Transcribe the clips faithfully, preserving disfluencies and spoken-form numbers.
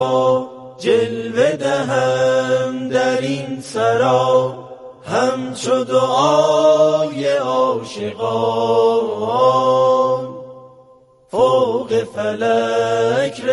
جلوه دهم در این سرا همچو دعای عاشقان فوق فلک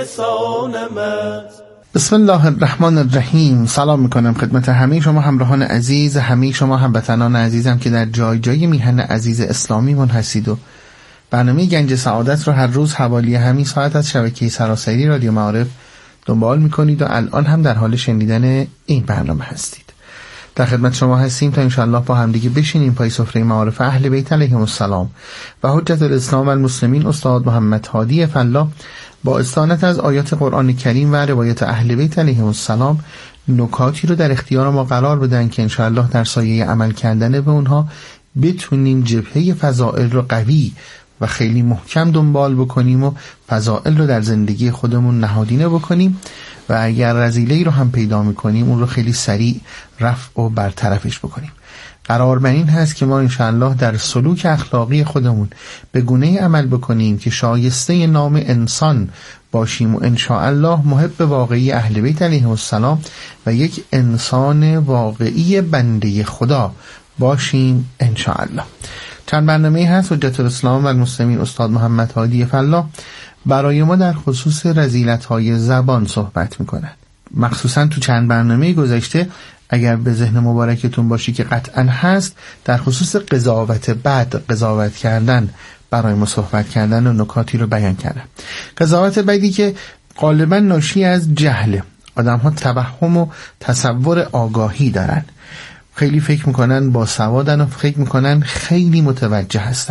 رسانمت. بسم الله الرحمن الرحیم. سلام میکنم خدمت همه شما همراهان عزیز، همه شما هموطنان عزیزم که در جای جای میهن عزیز اسلامی من هستید و برنامه گنج سعادت رو هر روز حوالی همین ساعت از شبکه سراسری رادیو معارف دنبال میکنید و الان هم در حال شنیدن این برنامه هستید. در خدمت شما هستیم تا انشاءالله با هم دیگه بشینیم پای سفره معارف اهل بیت علیهم السلام و حجت الاسلام و المسلمین استاد محمد هادی فلاح با استعانت از آیات قرآن کریم و روایت اهل بیت علیهم السلام نکاتی رو در اختیار ما قرار بدن که انشاءالله در سایه عمل کردن به اونها بتونیم جبهه فضائل رو قوی و خیلی محکم دنبال بکنیم و فضائل رو در زندگی خودمون نهادینه بکنیم و اگر رذیله‌ای رو هم پیدا میکنیم اون رو خیلی سریع رفع و برطرفش بکنیم. قرار بر این هست که ما انشاءالله در سلوک اخلاقی خودمون به گونه عمل بکنیم که شایسته نام انسان باشیم و انشاءالله محب واقعی اهل بیت علیهم السلام و یک انسان واقعی بنده خدا باشیم انشاءالله. چند برنامه هست حجت الاسلام و المسلمین استاد محمد هادی فلاح برای ما در خصوص رذیلت‌های زبان صحبت میکنن. مخصوصا تو چند برنامه گذشته اگر به ذهن مبارکتون باشی که قطعا هست در خصوص قضاوت بد، قضاوت کردن برای ما صحبت کردن و نکاتی رو بیان کردن. قضاوت بدی که غالبا ناشی از جهل، آدم ها توهم و تصور آگاهی دارن، خیلی فکر میکنن با سوادن و فکر میکنن خیلی متوجه هستن.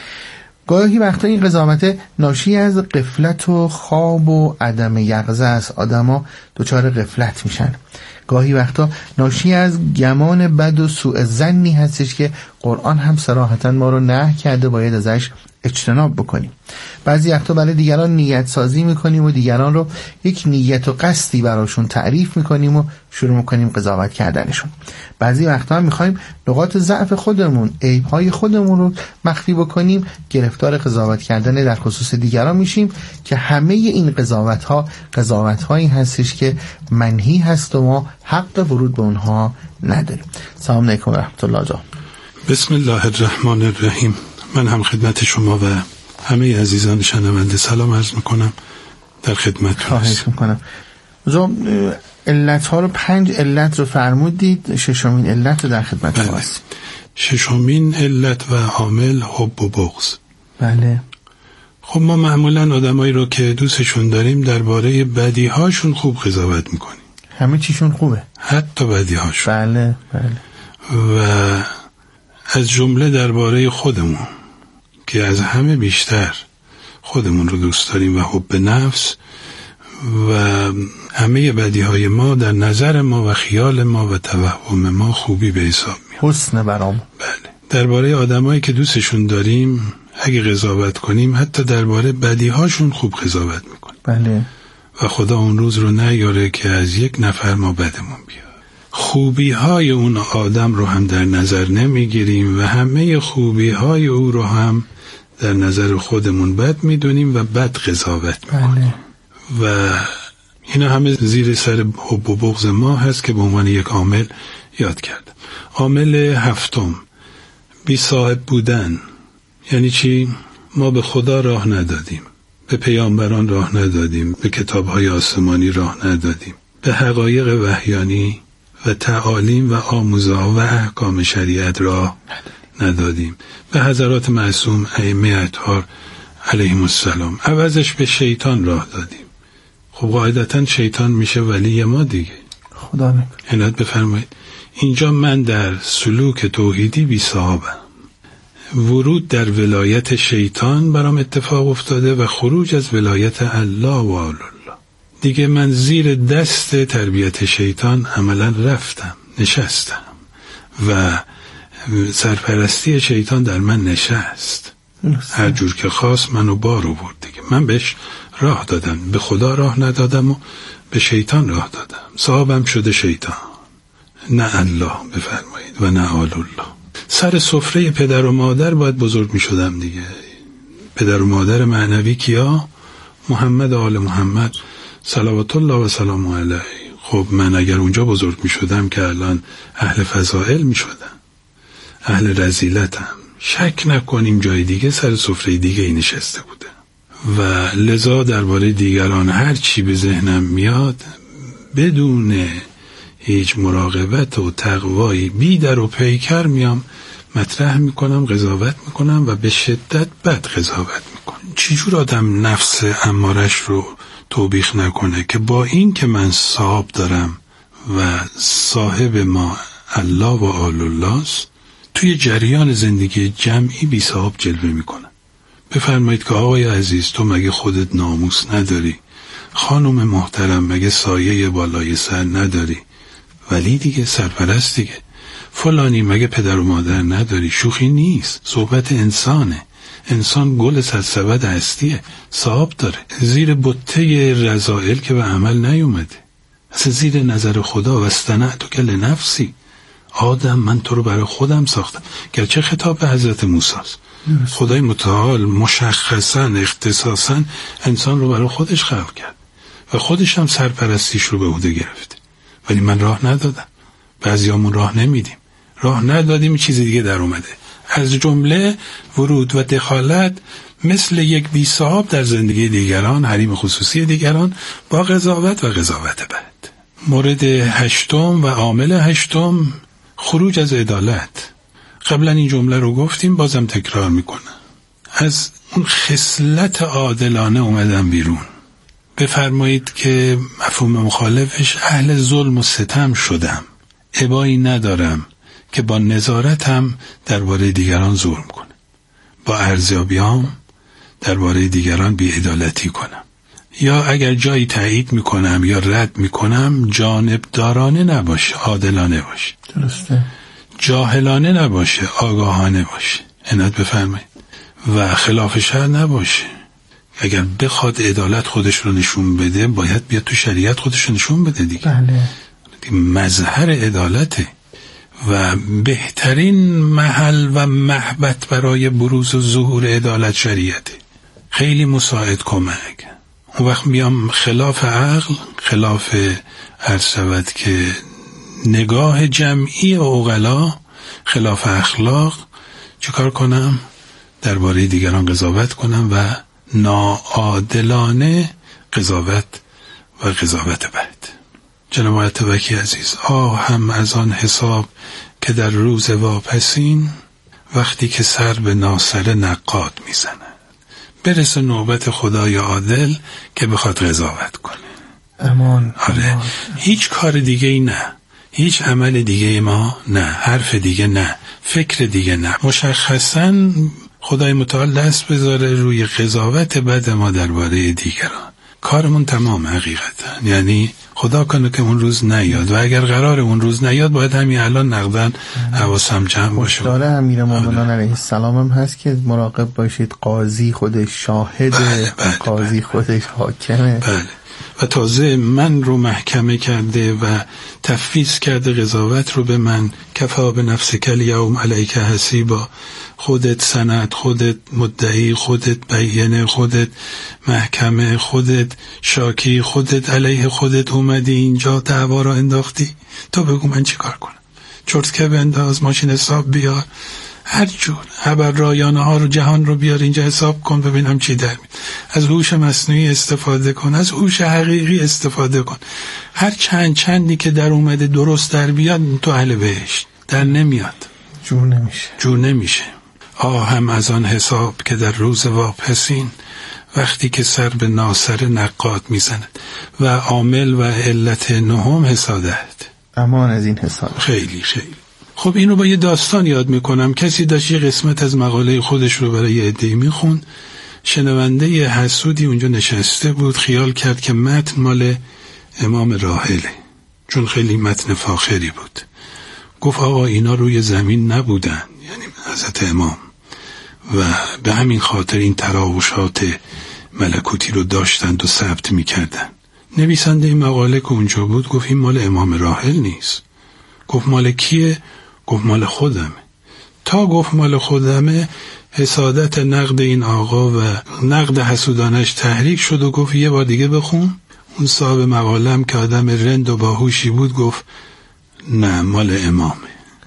گاهی وقتا این قضاوت ناشی از غفلت و خواب و عدم یقظه است. آدما دچار غفلت میشن. گاهی وقتا ناشی از گمان بد و سوء ظنی هستش که قرآن هم صراحتا ما رو نهی کرده باید ازش اجتناب بکنیم. بعضی وقتا برای دیگران نیت سازی میکنیم و دیگران رو یک نیت و قصدی براشون تعریف میکنیم و شروع میکنیم قضاوت کردنشون. بعضی وقتا هم میخوایم نقاط ضعف خودمون، عیبهای خودمون رو مخفی بکنیم، گرفتار قضاوت کردن در خصوص دیگران میشیم که همه این قضاوت ها قضاوت هایی هستش که منهی هست و ما حق ورود به اونها نداریم. سلام علیکم و رحمت الله جان. بسم الله الرحمن الرحیم. من هم خدمت شما و همه عزیزان شنونده سلام عرض میکنم، در خدمت خواهش میکنم. علت ها رو پنج علت رو فرمودید، ششمین علت رو در خدمت شما هستیم. ششمین علت و عامل حب و بغض. بله. خب ما معمولا آدمایی رو که دوستشون داریم درباره بدی هاشون خوب قضاوت میکنیم. همه چیشون خوبه، حتی بدی هاشون. بله بله. و از جمله درباره خودمون که از همه بیشتر خودمون رو دوست داریم و حب نفس و همه بدیهای ما در نظر ما و خیال ما و توهم ما خوبی به حساب میاد. حسن برام. بله. درباره آدمایی که دوستشون داریم اگه قضاوت کنیم حتی درباره بدیهاشون خوب قضاوت میکنیم. بله. و خدا اون روز رو نیاره که از یک نفر ما بدمون بیاد. خوبی های اون آدم رو هم در نظر نمیگیریم و همه خوبی های او رو هم در نظر خودمون بد میدونیم و بد قضاوت میکنیم. بله. و اینا همه زیر سر حب و بغض ما هست که به عنوان یک عامل یاد کردم. عامل هفتم، بی صاحب بودن. یعنی چی؟ ما به خدا راه ندادیم، به پیامبران راه ندادیم، به کتاب‌های آسمانی راه ندادیم، به حقایق وحیانی و تعالیم و آموزه‌ها و احکام شریعت راه ندادیم، به حضرات معصوم ائمه اطهار علیهم السلام. عوضش به شیطان راه دادیم. خب قاعدتا شیطان میشه ولی ما دیگه. خدا نکنه. عنایت بفرمایید. اینجا من در سلوک توحیدی بی صاحبم. ورود در ولایت شیطان برام اتفاق افتاده و خروج از ولایت الله و آل الله. دیگه من زیر دست تربیت شیطان عملا رفتم، نشستم و سرپرستی شیطان در من نشست. هر جور که خواست منو بار آورد دیگه. من بهش راه دادم، به خدا راه ندادم و به شیطان راه دادم. صاحبم شده شیطان، نه الله بفرمایید و نه آل الله. سر سفره پدر و مادر باید بزرگ می شدم دیگه. پدر و مادر معنوی کیا؟ محمد و آل محمد صلوات الله و سلام علیه. خب من اگر اونجا بزرگ می شدم که الان اهل فضائل می شدم، اهل رذیلتم، شک نکنیم جای دیگه سر سفره دیگه ای نشسته بوده. و لذا درباره دیگران هر چی به ذهنم میاد بدون هیچ مراقبت و تقوایی بی در و پیکر میام مطرح میکنم، قضاوت میکنم و به شدت بد قضاوت میکنم. چجور آدم نفس امارش رو توبیخ نکنه که با این که من صاحب دارم و صاحب ما الله و آل الله است، توی جریان زندگی جمعی بی صاحب جلوه میکنه. بفرمایید که آقای عزیز تو مگه خودت ناموس نداری؟ خانم محترم مگه سایه بالای سر نداری؟ ولی دیگه سرپرست دیگه. فلانی مگه پدر و مادر نداری؟ شوخی نیست، صحبت انسانه. انسان گل سرسبد هستیه، صاحب داره. زیر بطه رذائل که به عمل نیومده، اصلا زیر نظر خدا و استنعت که لنفسی. آدم من تو رو برای خودم ساختم. گرچه خطاب به حضرت موسی است، خدای متعال مشخصا اختصاصا انسان رو برای خودش خلق کرد و خودش هم سرپرستیش رو به عهده گرفت، ولی من راه ندادم. بعضیامون راه نمیدیم، راه ندادیم چیز دیگه در اومده، از جمله ورود و دخالت مثل یک بی صاحب در زندگی دیگران، حریم خصوصی دیگران، با قضاوت و قضاوت بد. مورد هشتم و عامل هشتم، خروج از عدالت. قبلا این جمله رو گفتیم، بازم تکرار میکنم. از اون خصلت عادلانه اومدم بیرون. بفرمایید که مفهوم مخالفش اهل ظلم و ستم شدم. ابایی ندارم که با نظارتم درباره دیگران ظلم کنم، با ارزیابیام درباره دیگران بی‌عدالتی کنم، یا اگر جایی تایید میکنم یا رد میکنم جانبدارانه نباشه، عادلانه باشه. درسته. جاهلانه نباشه، آگاهانه باشه. عنایت بفرمایید. و خلاف شرع نباشه. اگر بخواد عدالت خودش رو نشون بده باید بیاد تو شریعت خودش رو نشون بده دیگه. بله. مظهر عدالته و بهترین محل و محبت برای بروز و ظهور عدالت شریعته. خیلی مساعد کمک. اون وقت بیام خلاف عقل، خلاف عرض شود که نگاه جمعی عقلا، خلاف اخلاق، چیکار کنم؟ درباره دیگران قضاوت کنم و ناعادلانه قضاوت و قضاوت بد. جناب اتبکی عزیز، آه هم از آن حساب که در روز واپسین وقتی که سر به ناصر نقاد میزند برسه نوبت خدای عادل که بخواد قضاوت کنه. امان. آره. امان. هیچ کار دیگه ای نه، هیچ عمل دیگه ما نه، حرف دیگه نه، فکر دیگه نه. مشخصاً خدای متعال دست بذاره روی قضاوت بد ما درباره دیگران. کارمون تمام حقیقتا. یعنی خدا کنه که اون روز نیاد و اگر قرار اون روز نیاد باید همین الان نقدن حواسم جمع باشه. داره امیر مومنان علیه السلام هم هست که مراقب باشید، قاضی خودش شاهده، بله بله قاضی بله خودش حاکمه. بله. و تازه من رو محکمه کرده و تفویض کرده قضاوت رو به من. کفا به نفسک الیوم علیک حسیبا. خودت سند، خودت مدعی، خودت بیانه، خودت محکمه، خودت شاکی، خودت علیه خودت اومدی اینجا دعوا را انداختی. تو بگو من چی کار کنم؟ چرتکه بنداز، ماشین حساب بیار، هر جور خبر رایانه ها رو، جهان رو بیار اینجا حساب کن ببینم چی در میاد. از هوش مصنوعی استفاده کن، از هوش حقیقی استفاده کن. هر چند چندی که در اومده درست در بیاد تو اهل بهشت. در نمیاد، جور نمیشه، جور نمیشه. آه هم از آن حساب که در روز واپسین وقتی که سر به ناصر نقاد میزند. و عامل و علت نهم حسادت. امان از این حسادت. خیلی خیلی خب اینو با یه داستان یاد میکنم. کسی داشت یه قسمت از مقاله خودش رو برای یه عده‌ای میخوند. شنونده یه حسودی اونجا نشسته بود، خیال کرد که متن مال امام راحله، چون خیلی متن فاخری بود. گفت آقا اینا روی زمین نبودن، یعنی حضرت امام، و به همین خاطر این تراوشات ملکوتی رو داشتند و ثبت میکردن. نویسنده این مقاله که اونجا بود گفت این مال امام راحل نیست. گفت مال کیه؟ گفت مال خودمه. تا گفت مال خودمه حسادت نقد این آقا و نقد حسودانش تحریک شد و گفت یه بار دیگه بخون. اون صاحب مقالم که آدم رند و باهوشی بود گفت نه مال امامه.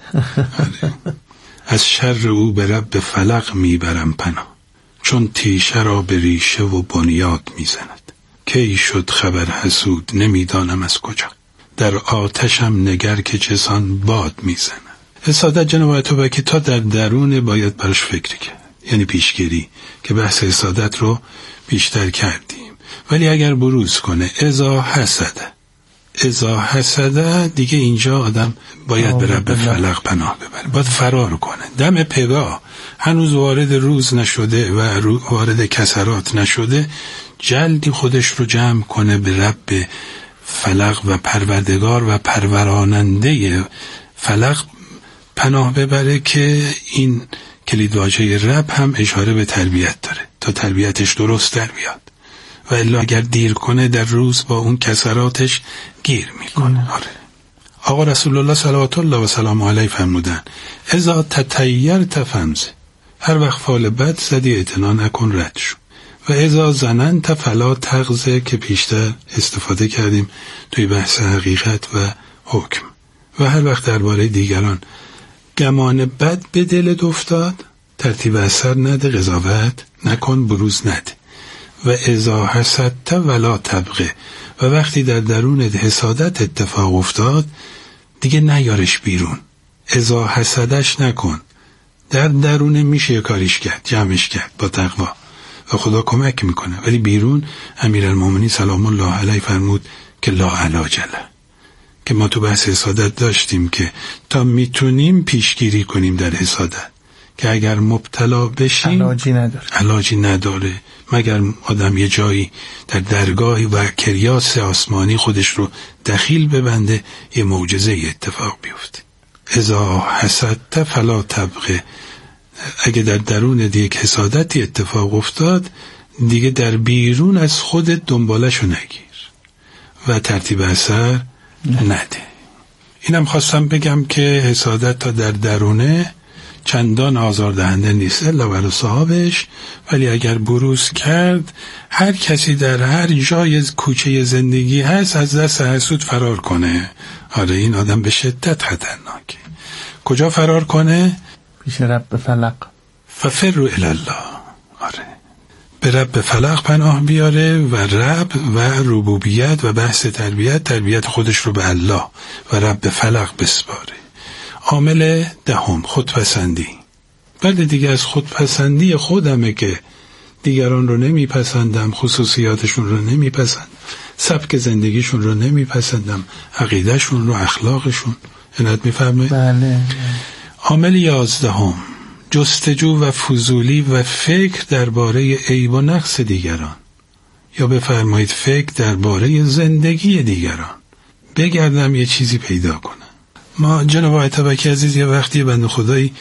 از شر او به رب فلق میبرم پناه، چون تیشه را به ریشه و بنیاد میزند. کی شد خبر حسود نمیدانم از کجا، در آتشم نگر که چسان باد میزند. حسادت جناب آیت الله که تا در درون باید براش فکر کرد، یعنی پیشگیری که بحث حسادت رو بیشتر کردیم. ولی اگر بروز کنه اذا حسده اذا حسده دیگه اینجا آدم باید به رب فلق پناه ببره، باید فرار کنه. دم پگاه هنوز وارد روز نشده و وارد کسرات نشده، جلدی خودش رو جمع کنه به رب فلق و پروردگار و پروراننده فلق پناه ببره که این کلید واژه رب هم اشاره به تربیت داره تا تربیتش درست در بیاد، و الا اگر دیر کنه در روز با اون کسراتش گیر میکنه. آره. آقا رسول الله صلوات الله و سلام علیه فرمودن اذا تطیرت فمزه، هر وقت فال بد زدی اعتنا نکن، رد شو. و اذا ظننت فلا تغزه که پیشتر استفاده کردیم توی بحث حقیقت و حکم. و هر وقت درباره دیگران گمان بد به دلت افتاد، ترتیب اثر نده، قضاوت نکن، بروز نده. و اذا حسدت ولا تبغه، و وقتی در درونت حسادت اتفاق افتاد دیگه نیارش بیرون، اذا حسدش نکن. در درون میشه کاریش کرد، جمعش کرد با تقوا و خدا کمک میکنه، ولی بیرون امیرالمومنین سلام الله علیه فرمود که لا علاج له، که ما تو بحث حسادت داشتیم که تا میتونیم پیشگیری کنیم در حسادت، که اگر مبتلا بشیم علاجی نداره علاجی نداره مگر آدم یه جایی در درگاهی و کریاس آسمانی خودش رو دخیل ببنده، یه معجزه اتفاق بیفته. اذا حسدت فلا تبغه، اگه در درون یک حسادتی اتفاق افتاد دیگه در بیرون از خودت دنبالشو نگیر و ترتیب اثر نده. اینم خواستم بگم که حسادت تا در درونه چندان آزاردهنده نیست الا برای صاحبش، ولی اگر بروز کرد هر کسی در هر جای کوچه زندگی هست از دست حسود فرار کنه. آره این آدم به شدت خطرناکه. کجا فرار کنه؟ پیش رب فلق. ففروا الی الله. آره به رب فلق پناه بیاره و رب و ربوبیت و بحث تربیت تربیت خودش رو به الله و رب فلق بسپاره. عامل دهم خودپسندی. بله دیگه از خودپسندی خودمه که دیگران رو نمیپسندم، خصوصیاتشون رو نمیپسندم، سبک زندگیشون رو نمیپسندم، عقیدهشون رو، اخلاقشون. اینت میفهمه؟ بله. عامل یازدهم جستجو و فضولی و فکر درباره عیب و نقص دیگران، یا بفرمایید فکر درباره زندگی دیگران. بگردم یه چیزی پیدا کنم. ما جناب آیت الله عزیز یه وقتی بنده خدایی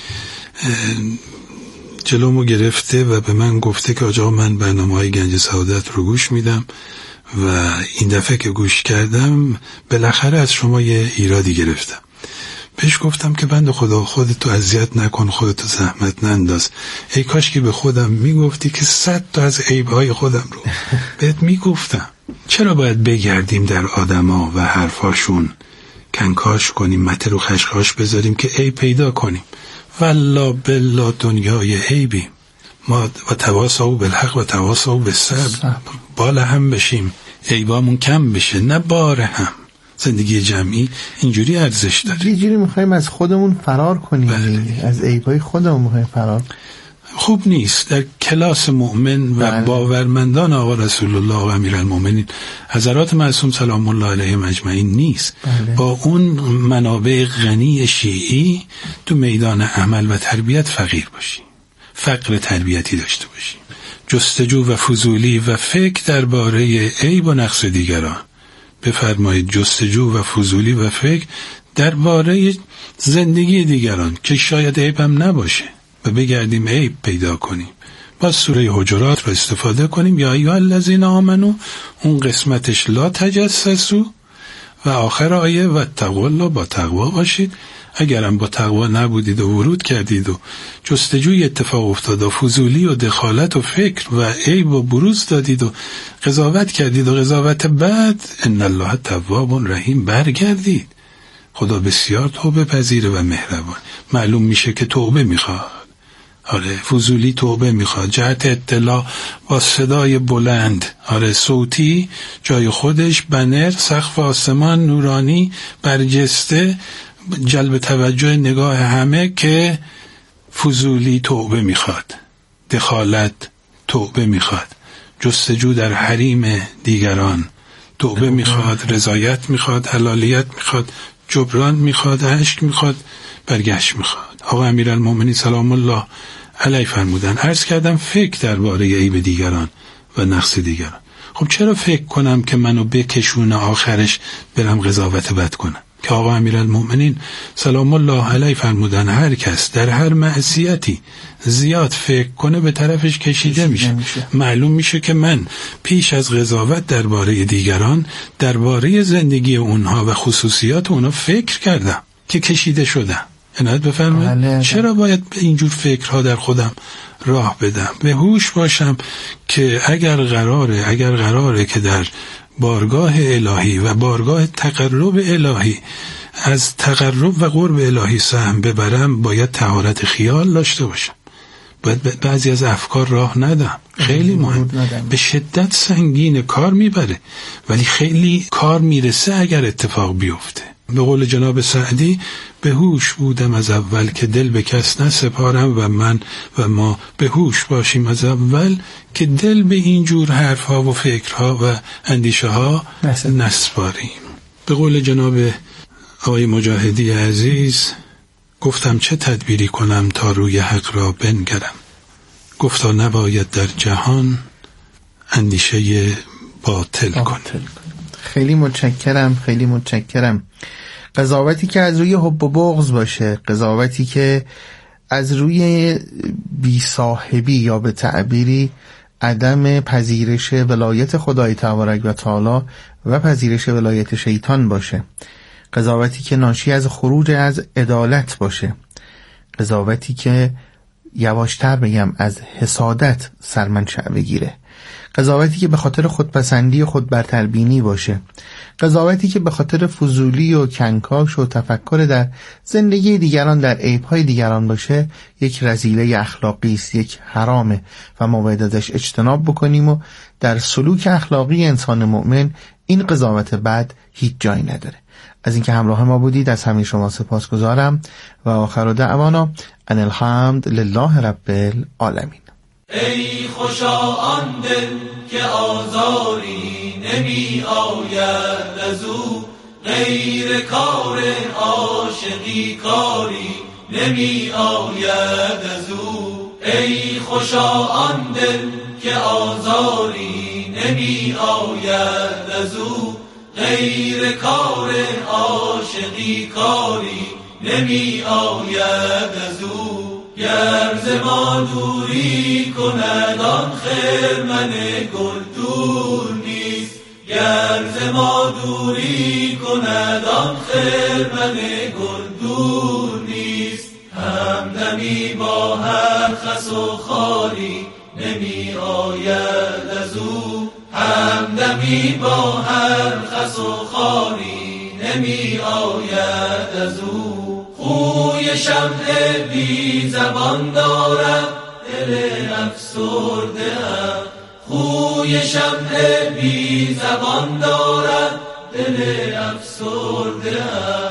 جلومو گرفته و به من گفته که آجا من برنامه‌های گنج سعادت رو گوش میدم و این دفعه که گوش کردم بالاخره از شما یه ایرادی گرفتم. بهش گفتم که بنده خدا خودتو اذیت نکن، خودتو زحمت ننداز، ای کاش که به خودم میگفتی که صد تا از عیب‌های خودم رو بهت میگفتم. چرا باید بگردیم در آدما و حرفاشون کنکاش کنیم، مته رو خشخاش بذاریم که عیب پیدا کنیم؟ والله بالله دنیای عیبیم. ما و تواصوا بالحق و تواصوا بالصبر، بالا هم بشیم عیبامون کم بشه نه بار هم. زندگی جمعی اینجوری ارزش داره. یه جوری میخوایم از خودمون فرار کنیم. بله. از عیبای خودمون میخوایم فرار. خوب نیست. در کلاس مؤمن و بله. باورمندان آقا رسول الله و امیرالمومنین حضرات معصوم سلام الله علیهم اجمعین نیست. بله. با اون منابع غنی شیعی تو میدان عمل و تربیت فقیر باشیم، فقر تربیتی داشته باشیم، جستجو و فضولی و فکر درباره عیب و نقص دیگران. بفرمایید جستجو و فضولی و فکر درباره زندگی دیگران که شاید عیب هم نباشه و بگردیم عیب پیدا کنیم. با سوره حجرات رو استفاده کنیم، یا ایها الذین آمنو، اون قسمتش لا تجسسوا، و آخر آیه و اتقوا الله، با تقوا باشید. اگرم با تقوا نبودید و ورود کردید و جستجوی اتفاق افتاد و فضولی و دخالت و فکر و عیب و بروز دادید و قضاوت کردید و قضاوت بعد، ان الله تواب رحیم، برگردید. خدا بسیار توبه پذیره و مهربان. معلوم میشه که توبه میخواد. آره، فضولی توبه میخواد. جهت اطلاع با صدای بلند، آره صوتی، جای خودش، بنر، سقف آسمان نورانی برجسته، جلب توجه نگاه همه که فضولی توبه میخواد، دخالت توبه میخواد، جستجو در حریم دیگران توبه میخواد، رضایت میخواد، حلالیت میخواد، جبران میخواد، عشق میخواد، برگشت میخواد. آقا امیرالمومنین سلام الله علیه فرمودن، عرض کردم فکر درباره عیب دیگران و نقص دیگران. خب چرا فکر کنم که منو بکشونه آخرش برم قضاوت بد کنم؟ که آقا امیرالمومنین سلام الله علیه فرمودن هر کس در هر معصیتی زیاد فکر کنه به طرفش کشیده میشه. میشه. معلوم میشه که من پیش از قضاوت درباره دیگران، درباره زندگی اونها و خصوصیات اونها فکر کردم که کشیده شدم. عنایت بفرمایید. چرا باید اینجور فکرها در خودم راه بدم؟ به هوش باشم که اگر قراره اگر قراره که در بارگاه الهی و بارگاه تقرب الهی از تقرب و قرب الهی سهم ببرم، باید طهارت خیال داشته باشم. باید بعضی از افکار راه ندم. خیلی مهم، به شدت سنگین کار میبره ولی خیلی کار میرسه اگر اتفاق بیفته. به قول جناب سعدی، به هوش بودم از اول که دل به کس نسپارم و من و ما به هوش باشیم از اول که دل به اینجور حرفها و فکرها و اندیشه ها نسپاریم. به قول جناب آقای مجاهدی عزیز، گفتم چه تدبیری کنم تا روی حق را بنگرم، گفتا نباید در جهان اندیشه باطل کنم. خیلی متشکرم، خیلی متشکرم. قضاوتی که از روی حب و بغض باشه، قضاوتی که از روی بی‌صاحبی یا به تعبیری عدم پذیرش ولایت خدای تبارک و تعالی و پذیرش ولایت شیطان باشه، قضاوتی که ناشی از خروج از عدالت باشه، قضاوتی که یواشتر بگم از حسادت سرمنشأ بگیره، قضاوتی که به خاطر خودپسندی و خودبرتربینی باشه، قضاوتی که به خاطر فضولی و کنکاش و تفکر در زندگی دیگران، در عیب‌های دیگران باشه، یک رذیله اخلاقی است، یک حرامه و ما باید ازش اجتناب بکنیم و در سلوک اخلاقی انسان مؤمن این قضاوت بد هیچ جایی نداره. از اینکه همراه ما بودید از همه شما سپاسگزارم و آخر دعوانا ان الحمد لله رب العالمین. ای خوشا آن دل که آزاری نمی آید از او، غیر کار عاشقی کاری نمی آید از او. ای خوشا آن دل که آزاری نمی آید از او، غیر کار عاشقی کاری نمی آید از او. گر ز ما دوری کند آن خرمن گل دور نیست، گر ز ما دوری کند آن خرمن گل دور نیست. همدمی با هر خس و خاری نمی آید از او، همدمی با هر خس و خاری نمی آید از او. خوی شمع بی زبان دارم دل افسرده ام، خوی شمع بی زبان دارم دل افسرده ام.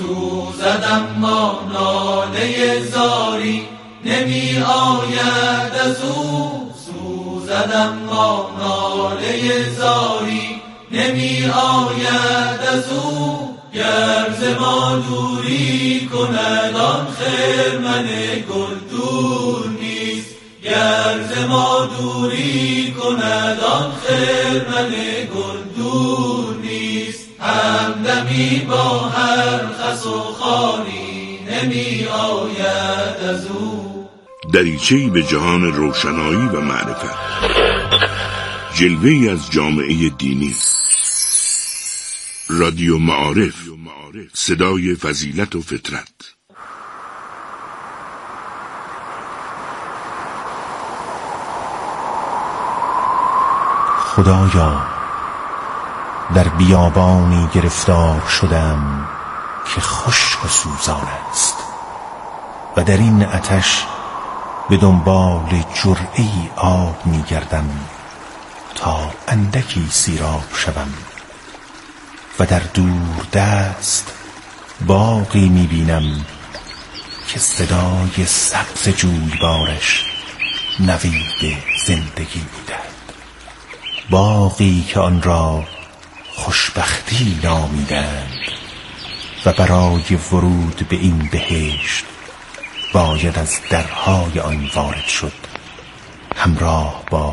سوزدم ما ناله زاری نمی آید از او، سوزدم ما ناله زاری نمی آید از او. گر ز ما دوری کند آن خرمن گل دور نیست، گر ز ما دوری کند آن خرمن گل دور نیست. همدمی با هر خس و خاری نمی آید از او. دریچه‌ای به جهان روشنایی و معرفت، جلوه‌ای از جامعه دینی، رادیو معارف، صدای فضیلت و فطرت. خدایا، در بیابانی گرفتار شدم که خشک و سوزان است و در این آتش به دنبال جرعه‌ای آب می گردم تا اندکی سیراب شوم و در دور دست باغی می بینم که صدای سبز جویبارش نوید زندگی می دهد. باغی که آن را خوشبختی نامیدند و برای ورود به این بهشت باید از درهای آن وارد شد، همراه با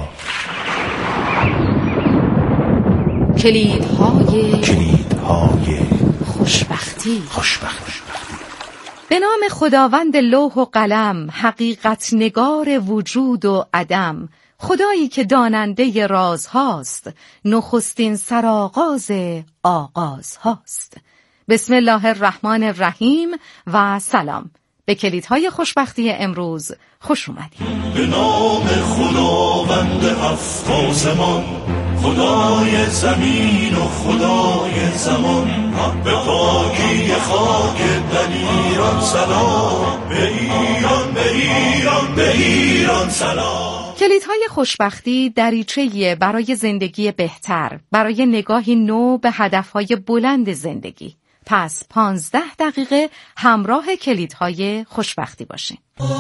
کلیدهای کلیدهای خوشبختی. خوشبختی. به نام خداوند لوح و قلم، حقیقت نگار وجود و عدم، خدایی که داننده رازهاست، نخستین سرآغاز آغاز هاست. بسم الله الرحمن الرحیم و سلام. به کلیدهای خوشبختی امروز خوش اومدید. به نام خداوند هفت آسمان، خدای زمین و خدای زمان، به پاکی خاک دلیران سلام، به ایران به ایران به ایران سلام. کلیدهای خوشبختی دریچه‌ای برای زندگی بهتر، برای نگاهی نو به هدفهای بلند زندگی. پس پانزده دقیقه همراه کلیدهای خوشبختی باشین.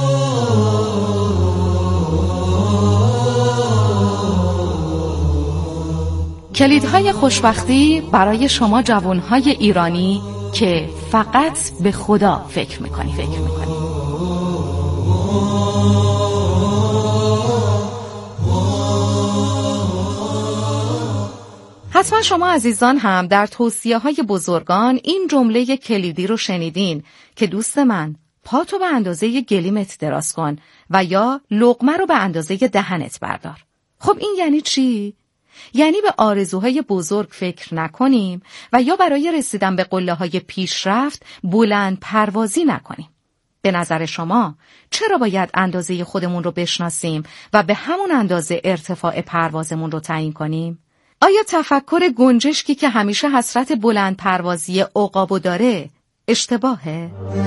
کلیدهای خوشبختی برای شما جوانهای ایرانی که فقط به خدا فکر میکنی فکر میکنی. حتما شما عزیزان هم در توصیه‌های بزرگان این جمله کلیدی رو شنیدین که دوست من، پاتو به اندازه گلیمت دراز کن و یا لقمه رو به اندازه دهنت بردار. خب این یعنی چی؟ یعنی به آرزوهای بزرگ فکر نکنیم و یا برای رسیدن به قله‌های پیشرفت بلند پروازی نکنیم. به نظر شما چرا باید اندازه خودمون رو بشناسیم و به همون اندازه ارتفاع پروازمون رو تعیین کنیم؟ آیا تفکر گنجشکی که همیشه حسرت بلند پروازی عقابو داره اشتباهه؟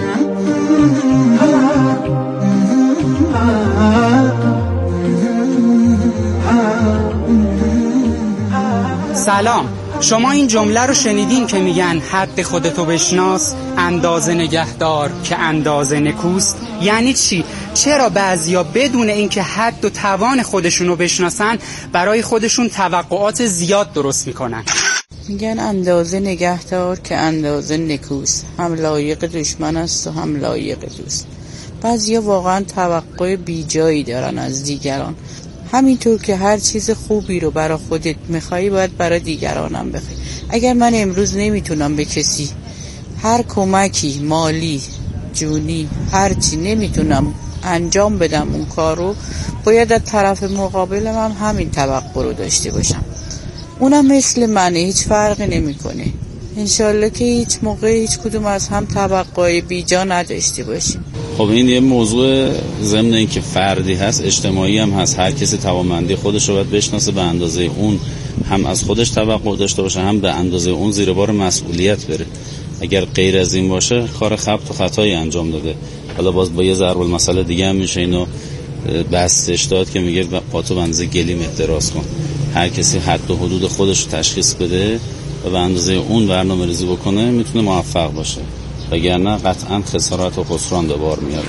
سلام، شما این جمله رو شنیدین که میگن حد خودتو بشناس، اندازه نگهدار که اندازه نکوست؟ یعنی چی؟ چرا بعضیا بدون اینکه حد و توان خودشونو بشناسن برای خودشون توقعات زیاد درست میکنن؟ میگن اندازه نگهدار که اندازه نکوست، هم لایق دشمن است و هم لایق دوست. بعضیا واقعا توقع بیجایی دارن از دیگران، همینطور که هر چیز خوبی رو برای خودت میخوایی باید برای دیگرانم بخوای. اگر من امروز نمیتونم به کسی هر کمکی مالی جونی هرچی نمیتونم انجام بدم اون کارو، باید از طرف مقابلم هم همین توقع رو داشته باشم. اونم مثل منه، هیچ فرقی نمیکنه. انشالله که هیچ موقع هیچ کدوم از هم توقعی بیجا نداشته باشیم. خب این یه موضوع ضمن این که فردی هست، اجتماعی هم هست. هر کسی توانمندی خودش رو باید بشناسه، به اندازه اون هم از خودش توقع داشته باشه، هم به اندازه اون زیر بار مسئولیت بره. اگر غیر از این باشه کار خبط و خطایی انجام داده. حالا باز با یه ضرب المثل دیگه هم میشه اینو بستش داد که میگه پاتو به اندازه گلیمت دراز کن. هر کسی حد و حدود خودش رو تشخیص بده و به اندازه اون برنامه ریزی بکنه میتونه موفق باشه، وگرنه قطعا خسارت و خسران به بار میاره.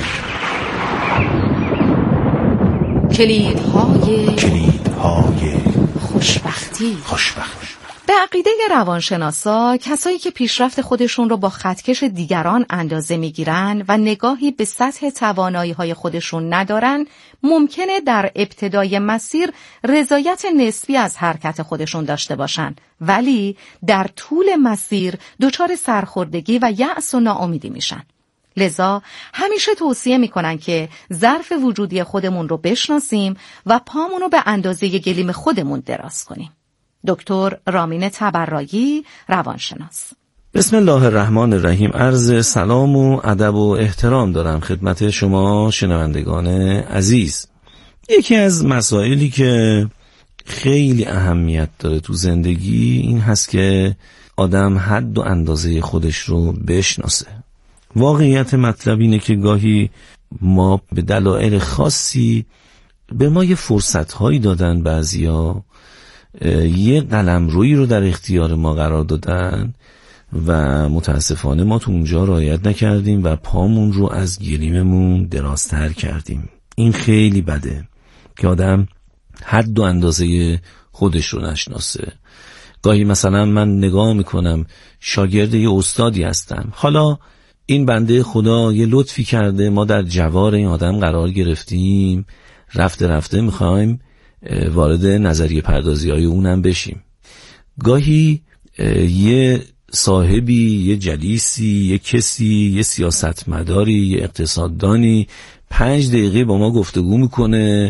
کلیدهای کلیدهای خوشبختی. خوشبختی. به عقیده روانشناسا، کسایی که پیشرفت خودشون رو با خطکش دیگران اندازه میگیرن و نگاهی به سطح توانایی‌های خودشون ندارن، ممکنه در ابتدای مسیر رضایت نسبی از حرکت خودشون داشته باشن، ولی در طول مسیر دچار سرخوردگی و یأس و ناامیدی میشن. لذا همیشه توصیه میکنن که ظرف وجودی خودمون رو بشناسیم و پامون رو به اندازه گلیم خودمون دراز کنیم. دکتر رامین تبرایی، روانشناس. بسم الله الرحمن الرحیم. عرض سلام و ادب و احترام دارم خدمت شما شنوندگان عزیز. یکی از مسائلی که خیلی اهمیت داره تو زندگی این هست که آدم حد و اندازه خودش رو بشناسه. واقعیت مطلب اینه که گاهی ما به دلایل خاصی به ما یه فرصت هایی دادن، بعضیا یه قلمرویی رو در اختیار ما قرار دادن و متاسفانه ما تو اونجا رعایت نکردیم و پامون رو از گلیممون درازتر کردیم. این خیلی بده که آدم حد و اندازه خودش رو نشناسه. گاهی مثلا من نگاه میکنم شاگرد یه استادی هستم، حالا این بنده خدا یه لطفی کرده، ما در جوار این آدم قرار گرفتیم، رفته رفته میخوایم وارد نظریه پردازی های اونم بشیم. گاهی یه صاحبی، یه جلیسی، یه کسی، یه سیاستمداری، یه اقتصاددانی پنج دقیقه با ما گفتگو میکنه،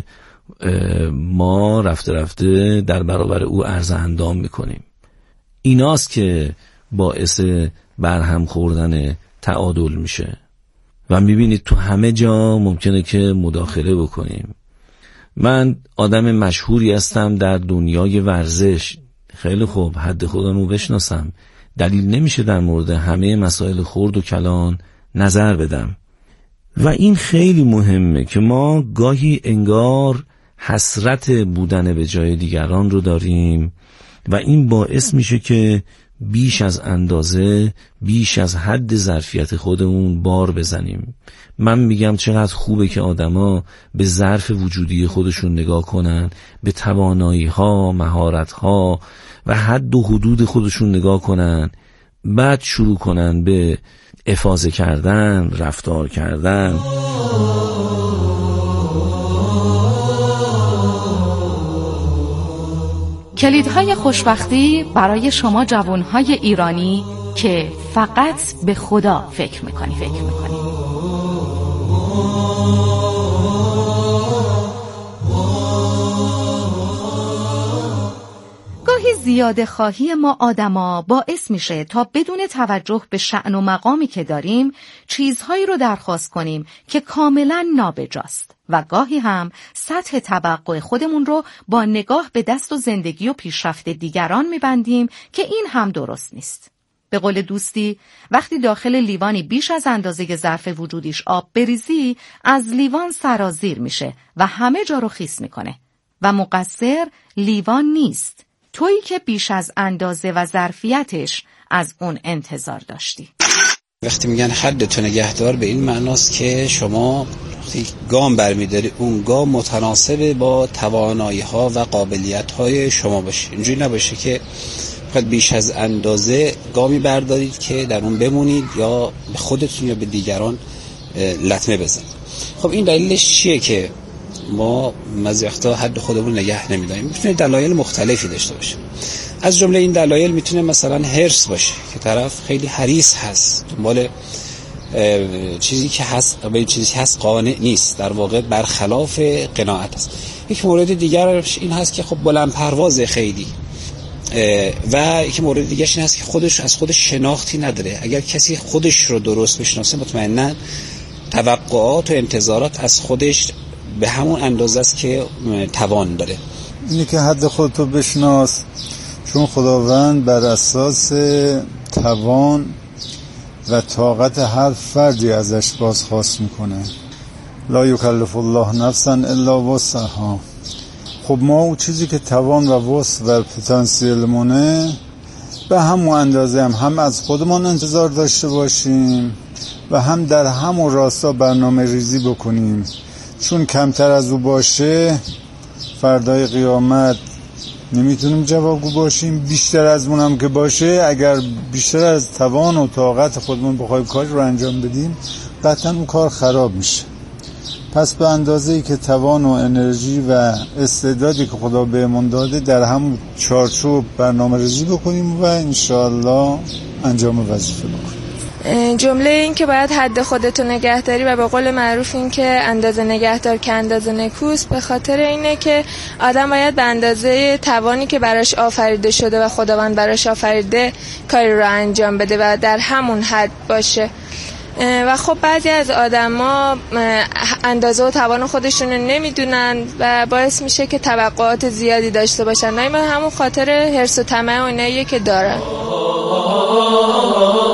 ما رفته رفته در برابر او عرض اندام میکنیم. ایناست که باعث برهم خوردن تعادل میشه و میبینید تو همه جا ممکنه که مداخله بکنیم. من آدم مشهوری هستم در دنیای ورزش، خیلی خوب، حد خودم رو بشناسم، دلیل نمیشه در مورد همه مسائل خرد و کلان نظر بدم. و این خیلی مهمه که ما گاهی انگار حسرت بودن به جای دیگران رو داریم و این باعث میشه که بیش از اندازه، بیش از حد ظرفیت خودمون بار بزنیم. من میگم چقدر خوبه که آدما به ظرف وجودی خودشون نگاه کنن، به توانایی ها، مهارت ها و حد و حدود خودشون نگاه کنن، بعد شروع کنن به افاضه کردن، رفتار کردن. کلیدهای خوشبختی برای شما جوانهای ایرانی که فقط به خدا فکر میکنی فکر میکنی گاهی زیاده خواهی ما آدما باعث میشه تا بدون توجه به شأن و مقامی که داریم چیزهایی رو درخواست کنیم که کاملا نابجاست و گاهی هم سطح توقع خودمون رو با نگاه به دست و زندگی و پیشرفت دیگران میبندیم که این هم درست نیست. به قول دوستی، وقتی داخل لیوانی بیش از اندازه ظرف وجودیش آب بریزی، از لیوان سرازیر میشه و همه جا رو خیس میکنه و مقصر لیوان نیست، تویی که بیش از اندازه و ظرفیتش از اون انتظار داشتی. وقتی میگن حدتو نگهدار به این معناست که شما وقتی گام برمیداری اون گام متناسب با توانایی ها و قابلیت های شما باشه. اینجوری نباشه که فقط بیش از اندازه گامی بردارید که در اون بمونید یا به خودتون یا به دیگران لطمه بزنید. خب این دلیلش چیه که ما بعضی وقتا حد خودمون نگه نمیداریم؟ میتونه دلایل مختلفی داشته باشه. از جمله این دلایل میتونه مثلا حرص باشه که طرف خیلی حریص هست، دنبال چیزی که هست به چیزی که هست قانع نیست، در واقع برخلاف قناعت است. یک مورد دیگر این هست که خب بلند پرواز خیلی، و یک مورد دیگه این هست که خودش از خودش شناختی نداره. اگر کسی خودش رو درست بشناسه مطمئنا توقعات و انتظارات از خودش به همون اندازه است که توان داره. اینی که حد خودتو بشناس، چون خداوند بر اساس توان و طاقت هر فردی ازش بازخواست میکنه. لا یکلف الله نفسا الا وسعها. خب ما اون چیزی که توان و وسع و پتانسیلمونه به همون اندازه هم هم از خودمون انتظار داشته باشیم و هم در همون راستا برنامه ریزی بکنیم، چون کمتر از او باشه فردای قیامت نمیتونیم جوابگو باشیم. بیشتر از اون هم که باشه، اگر بیشتر از توان و طاقت خودمون بخوایم کاری رو انجام بدیم قطعا اون کار خراب میشه. پس به اندازه‌ای که توان و انرژی و استعدادی که خدا بهمون داده در همون چارچوب برنامه ریزی بکنیم و انشاءالله انجام وظیفه بکنیم. جمله این که باید حد خودتو نگهداری و به قول معروف این که اندازه نگهدار که اندازه نکوست، به خاطر اینه که آدم باید به اندازه توانی که براش آفریده شده و خداوند براش آفریده کاری رو انجام بده و در همون حد باشه. و خب بعضی از آدما اندازه و توان خودشون رو نمیدونن و باعث میشه که توقعات زیادی داشته باشن. نه همون خاطر حرص و طمع و ایناییه که دارن.